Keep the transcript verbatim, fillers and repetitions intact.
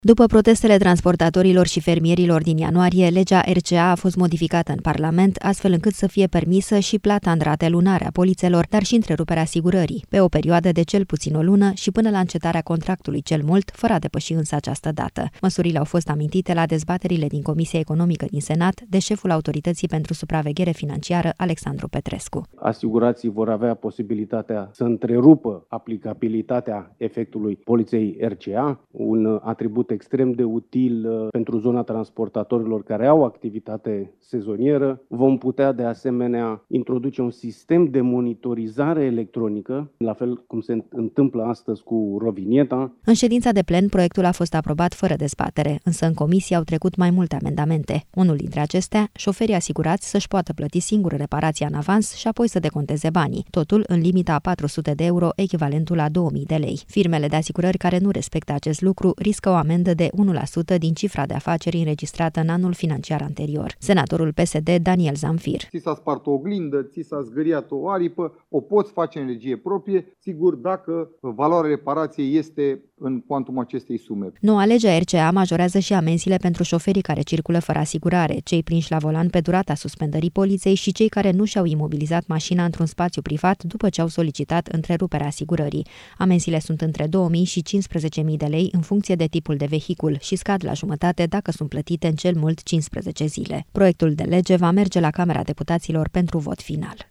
După protestele transportatorilor și fermierilor din ianuarie, legea R C A a fost modificată în Parlament, astfel încât să fie permisă și plata în rate lunare a polițelor, dar și întreruperea asigurării, pe o perioadă de cel puțin o lună și până la încetarea contractului cel mult, fără a depăși însă această dată. Măsurile au fost amintite la dezbaterile din Comisia Economică din Senat de șeful Autorității pentru Supraveghere Financiară, Alexandru Petrescu. Asigurații vor avea posibilitatea să întrerupă aplicabilitatea efectului poliței R C A, un atribut extrem de util pentru zona transportatorilor care au activitate sezonieră. Vom putea de asemenea introduce un sistem de monitorizare electronică, la fel cum se întâmplă astăzi cu Rovinieta. În ședința de plen, proiectul a fost aprobat fără dezbatere, însă în comisie au trecut mai multe amendamente. Unul dintre acestea, șoferii asigurați să-și poată plăti singur reparația în avans și apoi să deconteze banii, totul în limita a patru sute de euro, echivalentul la două mii de lei. Firmele de asigurări care nu respectă acest lucru riscă o amendă de unu la sută din cifra de afaceri înregistrată în anul financiar anterior. Senatorul P S D, Daniel Zamfir. Ți s-a spart o oglindă, ți s-a zgâriat o aripă, o poți face în regie proprie, sigur, dacă valoarea reparației este în cuantumul acestei sume. Noua lege a R C A majorează și amenziile pentru șoferii care circulă fără asigurare, cei prinși la volan pe durata suspendării poliței și cei care nu și-au imobilizat mașina într-un spațiu privat după ce au solicitat întreruperea asigurării. Amenziile sunt între două mii și cincisprezece mii de lei în funcție de tipul de vehicul și scad la jumătate dacă sunt plătite în cel mult cincisprezece zile. Proiectul de lege va merge la Camera Deputaților pentru vot final.